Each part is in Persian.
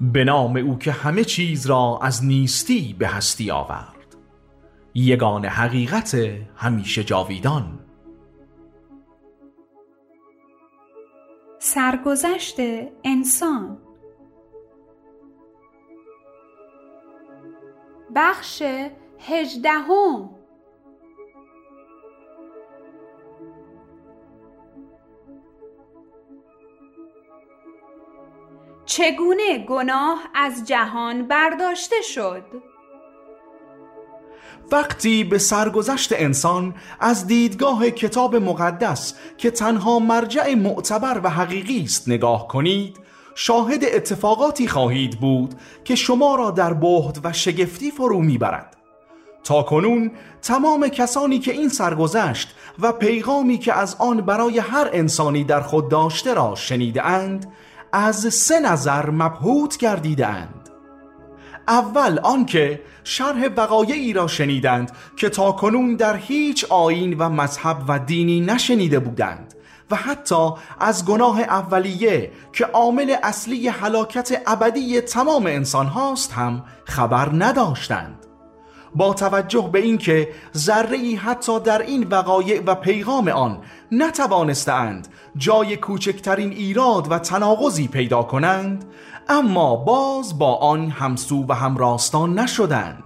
به نام او که همه چیز را از نیستی به هستی آورد، یگان حقیقت همیشه جاویدان. سرگذشت انسان. بخش 18. چگونه گناه از جهان برداشته شد؟ وقتی به سرگذشت انسان از دیدگاه کتاب مقدس که تنها مرجع معتبر و حقیقی است نگاه کنید، شاهد اتفاقاتی خواهید بود که شما را در بهت و شگفتی فرو میبرد. تاکنون تمام کسانی که این سرگذشت و پیغامی که از آن برای هر انسانی در خود داشته را شنیده اند، از 3 نظر مبهوت گردیده اند. اول آنکه شرح وقایعی را شنیدند که تاکنون در هیچ آیین و مذهب و دینی نشنیده بودند و حتی از گناه اولیه که عامل اصلی هلاکت ابدی تمام انسان هاست هم خبر نداشتند. با توجه به اینکه ذره‌ای حتی در این وقایع و پیغام آن نتوانستند جای کوچکترین ایراد و تناقضی پیدا کنند، اما باز با آن همسو و همراستان نشدند.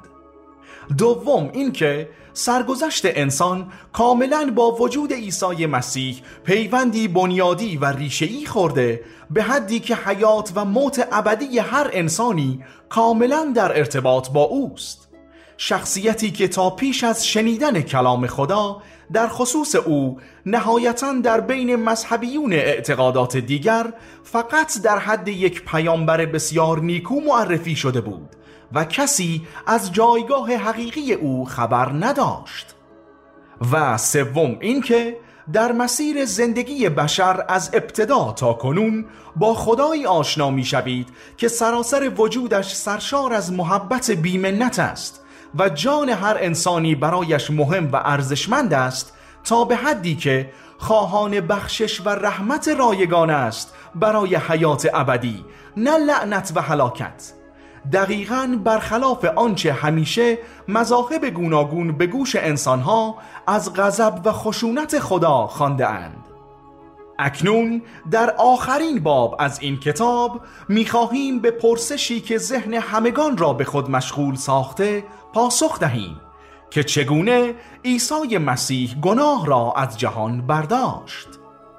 دوم اینکه سرگذشت انسان کاملا با وجود عیسی مسیح پیوندی بنیادی و ریشه‌ای خورده، به حدی که حیات و موت ابدی هر انسانی کاملا در ارتباط با اوست. شخصیتی که تا پیش از شنیدن کلام خدا در خصوص او نهایتاً در بین مذهبیون اعتقادات دیگر فقط در حد یک پیامبر بسیار نیکو معرفی شده بود و کسی از جایگاه حقیقی او خبر نداشت. و سوم اینکه در مسیر زندگی بشر از ابتدا تا کنون با خدایی آشنا می شوید که سراسر وجودش سرشار از محبت بی‌منت است و جان هر انسانی برایش مهم و ارزشمند است، تا به حدی که خواهان بخشش و رحمت رایگان است برای حیات ابدی، نه لعنت و هلاکت. دقیقاً برخلاف آنچه همیشه مذاهب گوناگون به گوش انسانها از غضب و خشونت خدا خوانده اند. اکنون در آخرین باب از این کتاب می‌خواهیم به پرسشی که ذهن همگان را به خود مشغول ساخته پاسخ دهیم که چگونه عیسی مسیح گناه را از جهان برداشت.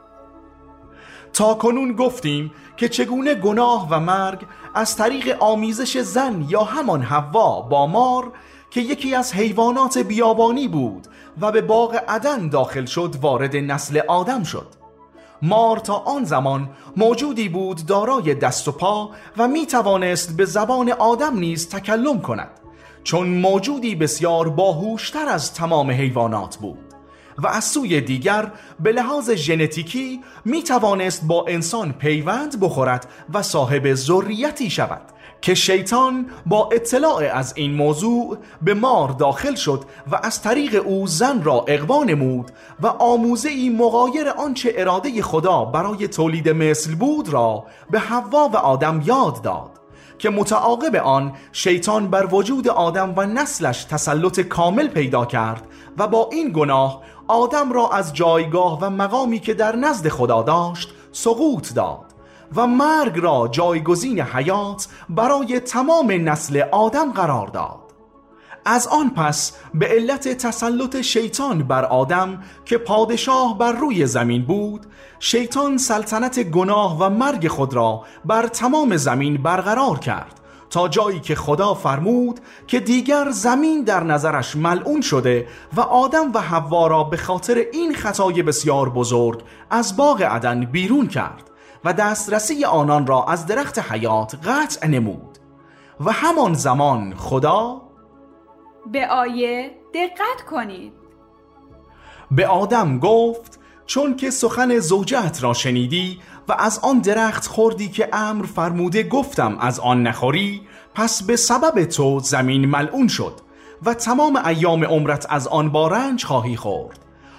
تا کنون گفتیم که چگونه گناه و مرگ از طریق آمیزش زن یا همان حوا با مار که یکی از حیوانات بیابانی بود و به باغ عدن داخل شد وارد نسل آدم شد. مار تا آن زمان موجودی بود دارای دست و پا و می توانست به زبان آدم نیز تکلم کند، چون موجودی بسیار باهوشتر از تمام حیوانات بود و از سوی دیگر به لحاظ ژنتیکی می توانست با انسان پیوند بخورد و صاحب ذریتی شود که شیطان با اطلاع از این موضوع به مار داخل شد و از طریق او زن را اغوا نمود و آموزه‌ای مغایر آنچه اراده خدا برای تولید مثل بود را به حوا و آدم یاد داد که متعاقب آن شیطان بر وجود آدم و نسلش تسلط کامل پیدا کرد و با این گناه آدم را از جایگاه و مقامی که در نزد خدا داشت سقوط داد و مرگ را جایگزین حیات برای تمام نسل آدم قرار داد. از آن پس به علت تسلط شیطان بر آدم که پادشاه بر روی زمین بود، شیطان سلطنت گناه و مرگ خود را بر تمام زمین برقرار کرد تا جایی که خدا فرمود که دیگر زمین در نظرش ملعون شده و آدم و حوا را به خاطر این خطای بسیار بزرگ از باغ عدن بیرون کرد و دسترسی آنان را از درخت حیات قطع نمود. و همان زمان خدا به آیه دقت کنید. به آدم گفت چون که سخن زوجت را شنیدی و از آن درخت خوردی که امر فرموده گفتم از آن نخوری، پس به سبب تو زمین ملعون شد و تمام ایام عمرت از آن با رنج خواهی خورد.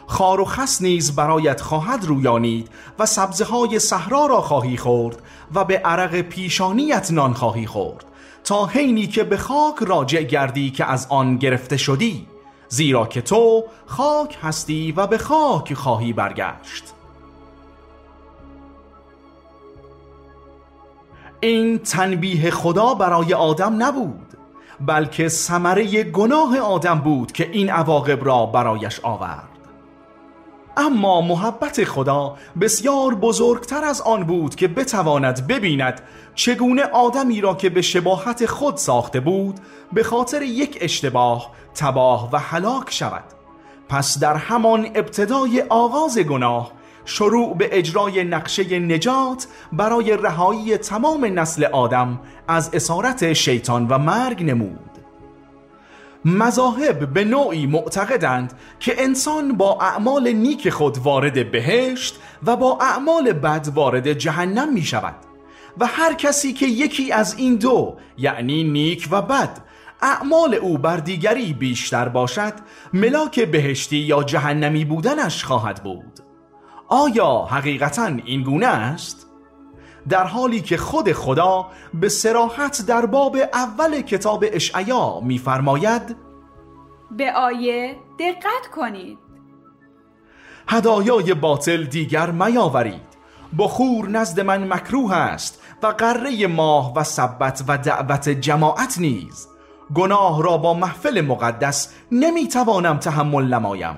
خار و خس نیز برایت خواهد رویانید و سبزه های صحرا را خواهی خورد و به عرق پیشانیت نان خواهی خورد تا حینی که به خاک راجع گردی که از آن گرفته شدی، زیرا که تو خاک هستی و به خاک خواهی برگشت. این تنبیه خدا برای آدم نبود، بلکه ثمره گناه آدم بود که این عواقب را برایش آورد. اما محبت خدا بسیار بزرگتر از آن بود که بتواند ببیند چگونه آدمی را که به شباهت خود ساخته بود به خاطر یک اشتباه تباه و هلاک شود. پس در همان ابتدای آغاز گناه شروع به اجرای نقشه نجات برای رهایی تمام نسل آدم از اسارت شیطان و مرگ نمود. مذاهب به نوعی معتقدند که انسان با اعمال نیک خود وارد بهشت و با اعمال بد وارد جهنم می شود و هر کسی که یکی از این دو، یعنی نیک و بد، اعمال او بر دیگری بیشتر باشد، ملاک بهشتی یا جهنمی بودنش خواهد بود. آیا حقیقتاً این گونه است؟ در حالی که خود خدا به صراحت در باب اول کتاب اشعیا می‌فرماید به آیه دقت کنید. هدایای باطل دیگر میاورید، بخور نزد من مکروه است و قره ماه و سبت و دعوت جماعت نیز. گناه را با محفل مقدس نمیتوانم تحمل نمایم.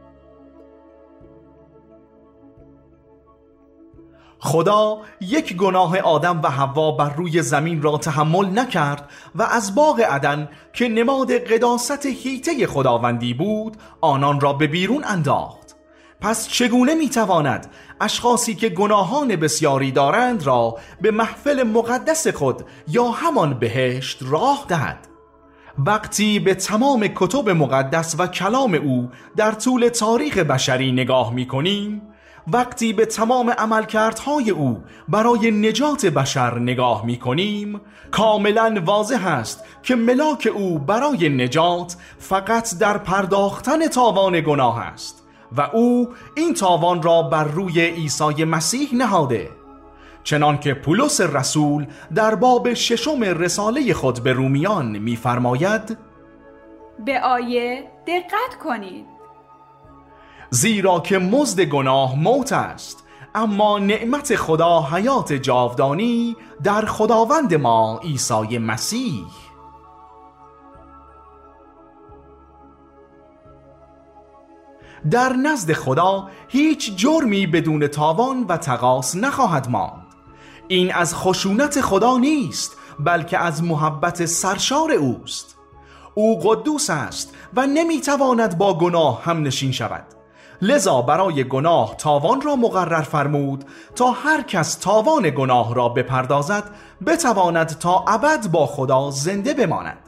خدا یک گناه آدم و حوا بر روی زمین را تحمل نکرد و از باغ عدن که نماد قداست حیطه خداوندی بود آنان را به بیرون انداخت. پس چگونه میتواند اشخاصی که گناهان بسیاری دارند را به محفل مقدس خود یا همان بهشت راه دهد؟ وقتی به تمام کتب مقدس و کلام او در طول تاریخ بشری نگاه میکنیم، وقتی به تمام عملکردهای او برای نجات بشر نگاه می‌کنیم، کاملا واضح است که ملاک او برای نجات فقط در پرداختن تاوان گناه است و او این تاوان را بر روی عیسی مسیح نهاده. چنانکه پولس رسول در باب 6 رساله خود به رومیان می‌فرماید به آیه دقت کنید. زیرا که مزد گناه موت است، اما نعمت خدا حیات جاودانی در خداوند ما عیسی مسیح. در نزد خدا هیچ جرمی بدون تاوان و تقاص نخواهد ماند. این از خشونت خدا نیست، بلکه از محبت سرشار اوست. او قدوس است و نمیتواند با گناه هم نشین شود. لذا برای گناه تاوان را مقرر فرمود تا هر کس تاوان گناه را بپردازد بتواند تا ابد با خدا زنده بماند.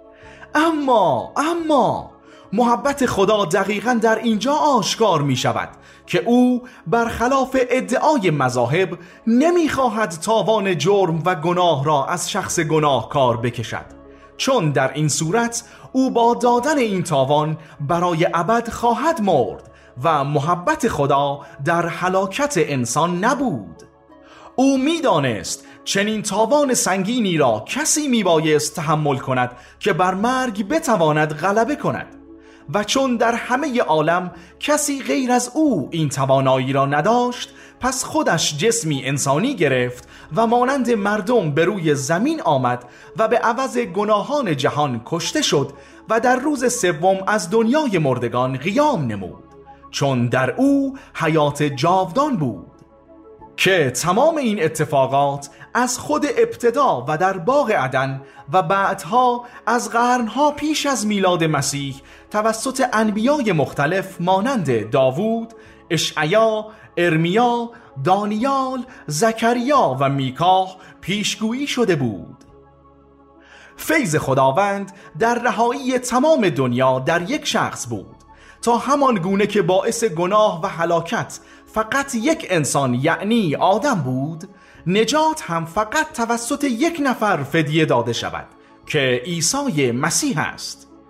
اما محبت خدا دقیقاً در اینجا آشکار می شود که او برخلاف ادعای مذاهب نمیخواهد تاوان جرم و گناه را از شخص گناهکار بکشد، چون در این صورت او با دادن این تاوان برای ابد خواهد مرد و محبت خدا در هلاکت انسان نبود. او میدانست چنین تاوان سنگینی را کسی میبایست تحمل کند که بر مرگ بتواند غلبه کند و چون در همه عالم کسی غیر از او این توانایی را نداشت، پس خودش جسمی انسانی گرفت و مانند مردم به روی زمین آمد و به عوض گناهان جهان کشته شد و در روز سوم از دنیای مردگان قیام نمود، چون در او حیات جاودان بود. که تمام این اتفاقات از خود ابتدا و در باغ عدن و بعدها از قرنها پیش از میلاد مسیح توسط انبیای مختلف مانند داوود، اشعیا، ارمیا، دانیال، زکریا و میکا پیشگویی شده بود. فیض خداوند در رهایی تمام دنیا در یک شخص بود، تا همان گونه که باعث گناه و هلاکت فقط یک انسان یعنی آدم بود، نجات هم فقط توسط یک نفر فدیه داده شود که عیسی مسیح است.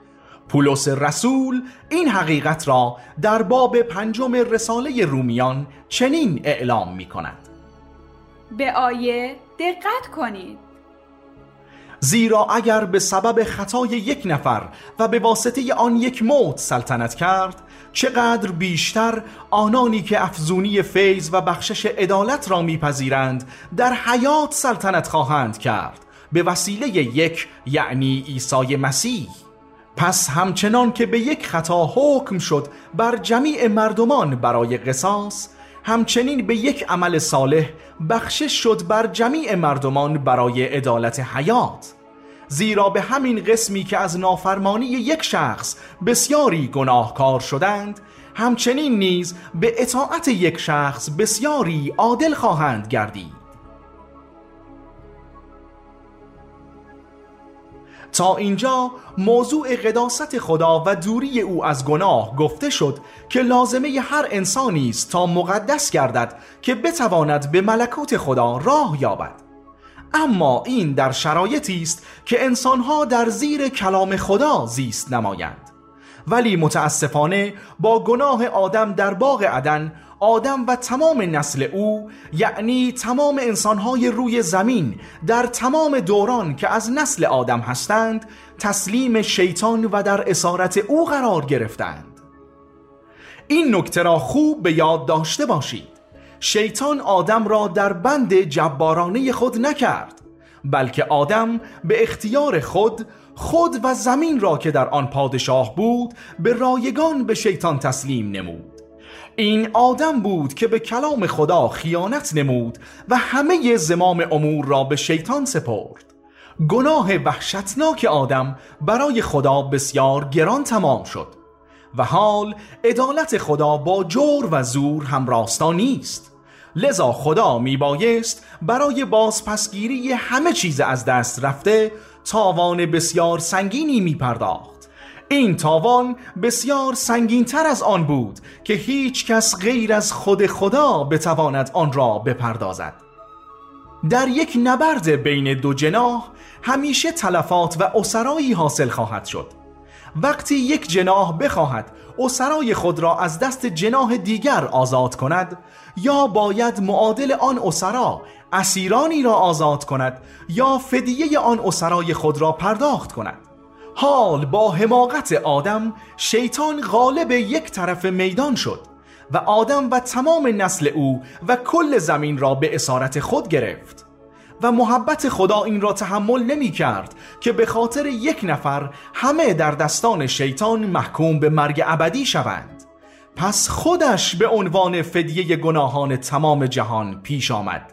پولس رسول این حقیقت را در باب 5 رساله رومیان چنین اعلام می کند: به آیه دقت کنید. زیرا اگر به سبب خطای یک نفر و به واسطه آن یک موت سلطنت کرد، چقدر بیشتر آنانی که افزونی فیض و بخشش عدالت را میپذیرند در حیات سلطنت خواهند کرد به وسیله یک، یعنی عیسی مسیح. پس همچنان که به یک خطا حکم شد بر جمیع مردمان برای قصاص، همچنین به یک عمل صالح بخشش شد بر جمیع مردمان برای عدالت حیات. زیرا به همین قسمی که از نافرمانی یک شخص بسیاری گناهکار شدند، همچنین نیز به اطاعت یک شخص بسیاری عادل خواهند گردید. تا اینجا موضوع قداست خدا و دوری او از گناه گفته شد که لازمه هر انسانی است تا مقدس گردد که بتواند به ملکوت خدا راه یابد. اما این در شرایطی است که انسانها در زیر کلام خدا زیست نمایند. ولی متاسفانه با گناه آدم در باغ عدن، آدم و تمام نسل او، یعنی تمام انسانهای روی زمین در تمام دوران که از نسل آدم هستند، تسلیم شیطان و در اسارت او قرار گرفتند. این نکته را خوب به یاد داشته باشید: شیطان آدم را در بند جبارانه خود نکرد، بلکه آدم به اختیار خود و زمین را که در آن پادشاه بود به رایگان به شیطان تسلیم نمود. این آدم بود که به کلام خدا خیانت نمود و همه زمام امور را به شیطان سپرد. گناه وحشتناک آدم برای خدا بسیار گران تمام شد و حال عدالت خدا با جور و زور همراستا نیست. لذا خدا میبایست برای بازپسگیری همه چیز از دست رفته تاوان بسیار سنگینی میپرداخت. این تاوان بسیار سنگین‌تر از آن بود که هیچ کس غیر از خود خدا بتواند آن را بپردازد. در یک نبرد بین دو جناح همیشه تلفات و اسرایی حاصل خواهد شد. وقتی یک جناح بخواهد اسرای خود را از دست جناح دیگر آزاد کند، یا باید معادل آن اسرا اسیرانی را آزاد کند یا فدیه آن اسرای خود را پرداخت کند. حال با حماقت آدم شیطان غالب یک طرف میدان شد و آدم و تمام نسل او و کل زمین را به اسارت خود گرفت و محبت خدا این را تحمل نمی کرد که به خاطر یک نفر همه در دستان شیطان محکوم به مرگ ابدی شوند. پس خودش به عنوان فدیه گناهان تمام جهان پیش آمد.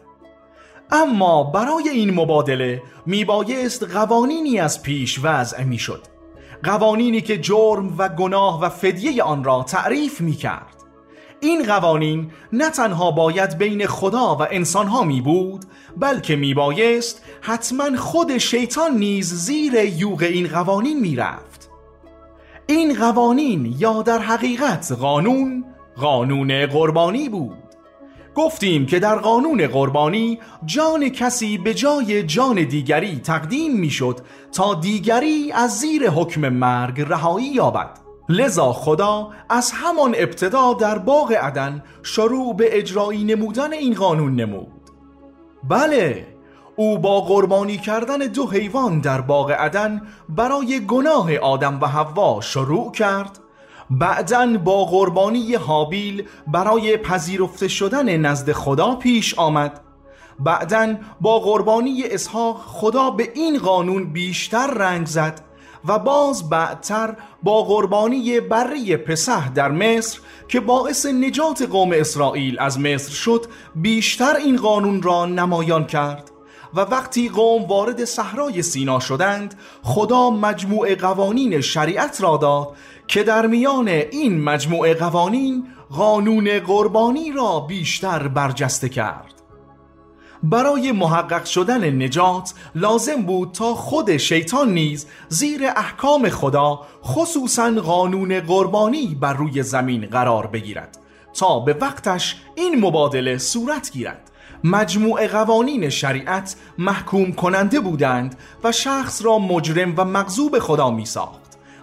اما برای این مبادله میبایست قوانینی از پیش وضع میشد، قوانینی که جرم و گناه و فدیه آن را تعریف میکرد. این قوانین نه تنها باید بین خدا و انسانها می بود، بلکه می بایست حتما خود شیطان نیز زیر یوغ این قوانین می رفت. این قوانین یا در حقیقت قانون قربانی بود. گفتیم که در قانون قربانی جان کسی به جای جان دیگری تقدیم می شد تا دیگری از زیر حکم مرگ رهایی یابد. لذا خدا از همان ابتدا در باغ عدن شروع به اجرایی نمودن این قانون نمود. بله، او با قربانی کردن 2 حیوان در باغ عدن برای گناه آدم و حوا شروع کرد. بعداً با قربانی هابیل برای پذیرفته شدن نزد خدا پیش آمد. بعداً با قربانی اسحاق خدا به این قانون بیشتر رنگ زد و باز بعدتر با قربانی بره پسح در مصر که باعث نجات قوم اسرائیل از مصر شد بیشتر این قانون را نمایان کرد. و وقتی قوم وارد صحرای سینا شدند، خدا مجموعه قوانین شریعت را داد که در میان این مجموعه قوانین قانون قربانی را بیشتر برجسته کرد. برای محقق شدن نجات لازم بود تا خود شیطان نیز زیر احکام خدا، خصوصاً قانون قربانی، بر روی زمین قرار بگیرد تا به وقتش این مبادله صورت گیرد. مجموعه قوانین شریعت محکوم کننده بودند و شخص را مجرم و مغضوب خدا می ساخت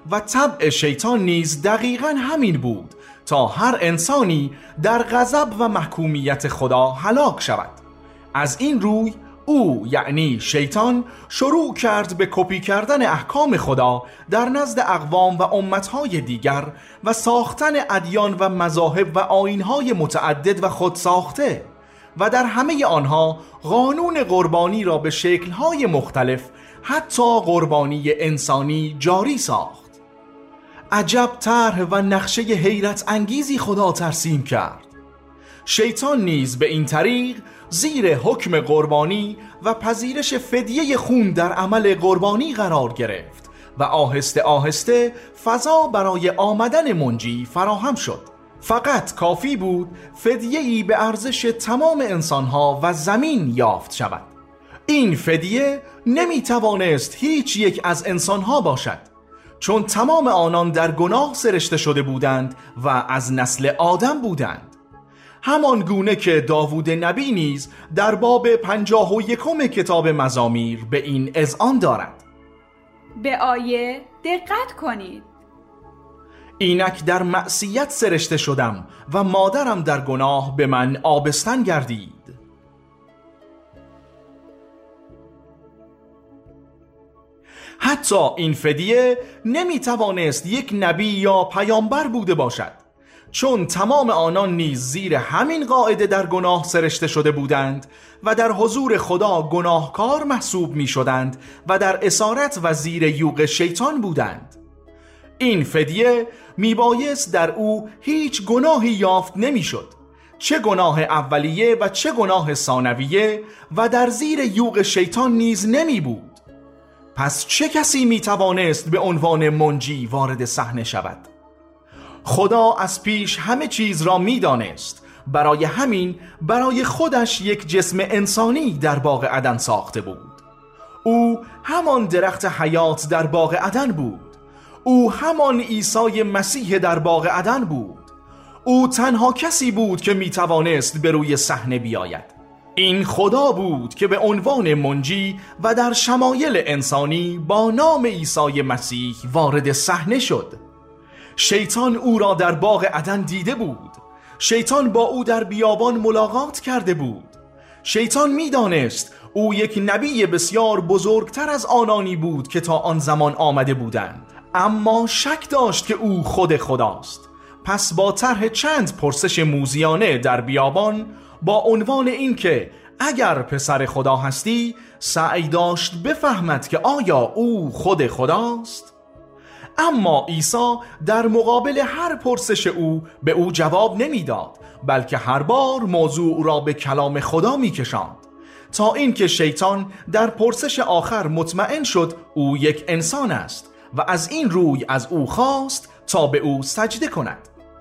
و طبع شیطان نیز دقیقاً همین بود تا هر انسانی در غضب و محکومیت خدا هلاک شود. از این روی او یعنی شیطان شروع کرد به کپی کردن احکام خدا در نزد اقوام و امتهای دیگر و ساختن ادیان و مذاهب و آیینهای متعدد و خودساخته و در همه آنها قانون قربانی را به شکل‌های مختلف حتی قربانی انسانی جاری ساخت. عجب طرح و نقشه حیرت انگیزی خدا ترسیم کرد. شیطان نیز به این طریق زیر حکم قربانی و پذیرش فدیه خون در عمل قربانی قرار گرفت و آهسته آهسته فضا برای آمدن منجی فراهم شد. فقط کافی بود فدیه‌ای به ارزش تمام انسانها و زمین یافت شود. این فدیه نمی توانست هیچ یک از انسانها باشد، چون تمام آنان در گناه سرشته شده بودند و از نسل آدم بودند. همان گونه که داوود نبی نیز در باب 51 کتاب مزامیر به این اذعان دارد: به آیه دقت کنید. اینک در معصیت سرشته شدم و مادرم در گناه به من آبستن گردید. حتی این فدیه نمی توانست یک نبی یا پیامبر بوده باشد، چون تمام آنان نیز زیر همین قاعده در گناه سرشته شده بودند و در حضور خدا گناهکار محسوب می شدند و در اسارت و زیر یوغ شیطان بودند. این فدیه می بایست در او هیچ گناهی یافت نمی شد، چه گناه اولیه و چه گناه ثانویه، و در زیر یوغ شیطان نیز نمی بود. پس چه کسی می توانست به عنوان منجی وارد صحنه شود؟ خدا از پیش همه چیز را می دانست. برای همین برای خودش یک جسم انسانی در باغ عدن ساخته بود. او همان درخت حیات در باغ عدن بود. او همان عیسی مسیح در باغ عدن بود. او تنها کسی بود که می توانست به روی صحنه بیاید. این خدا بود که به عنوان منجی و در شمایل انسانی با نام عیسی مسیح وارد صحنه شد. شیطان او را در باغ عدن دیده بود. شیطان با او در بیابان ملاقات کرده بود. شیطان می دانست او یک نبی بسیار بزرگتر از آنانی بود که تا آن زمان آمده بودند، اما شک داشت که او خود خداست. پس با طرح چند پرسش موذیانه در بیابان با عنوان این که اگر پسر خدا هستی، سعی داشت بفهمد که آیا او خود خداست. اما عیسی در مقابل هر پرسش او به او جواب نمیداد، بلکه هر بار موضوع را به کلام خدا میکشاند، تا اینکه شیطان در پرسش آخر مطمئن شد او یک انسان است و از این روی از او خواست تا به او سجده کند.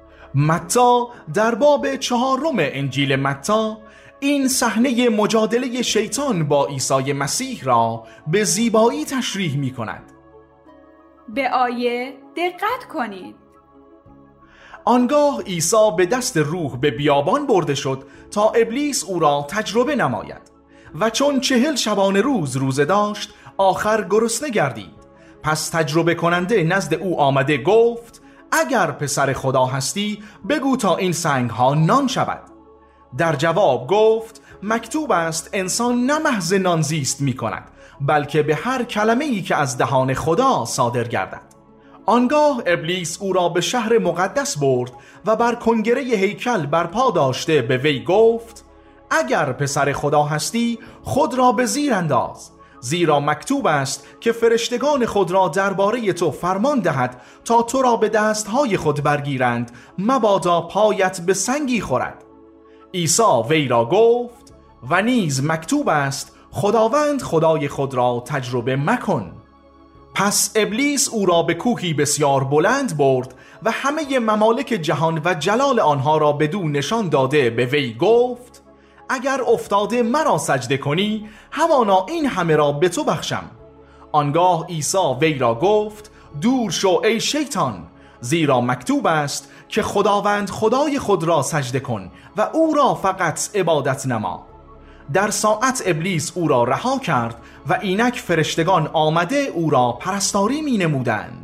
متی در باب 4 انجیل متی این صحنه مجادله شیطان با عیسی مسیح را به زیبایی تشریح می کند. به آیه دقت کنید. آنگاه عیسی به دست روح به بیابان برده شد تا ابلیس او را تجربه نماید و چون 40 شبانه روزه داشت آخر گرسنه گردید. پس تجربه کننده نزد او آمده گفت اگر پسر خدا هستی بگو تا این سنگ ها نان شود. در جواب گفت مکتوب است انسان نه محض نان زیست می کند، بلکه به هر کلمه‌ای که از دهان خدا صادر گردد. آنگاه ابلیس او را به شهر مقدس برد و بر کنگره هیکل برپا داشته به وی گفت اگر پسر خدا هستی خود را به زیر انداز، زیرا مکتوب است که فرشتگان خود را درباره تو فرمان دهد تا تو را به دستهای خود برگیرند، مبادا پایت به سنگی خورد. عیسی وی را گفت و نیز مکتوب است خداوند خدای خود را تجربه مکن. پس ابلیس او را به کوهی بسیار بلند برد و همه ممالک جهان و جلال آنها را بدو نشان داده به وی گفت اگر افتاده مرا سجده کنی همانا این همه را به تو بخشم. آنگاه عیسی وی را گفت دور شو ای شیطان، زیرا مکتوب است که خداوند خدای خود را سجده کن و او را فقط عبادت نما. در ساعت ابلیس او را رها کرد و اینک فرشتگان آمده او را پرستاری می نمودند.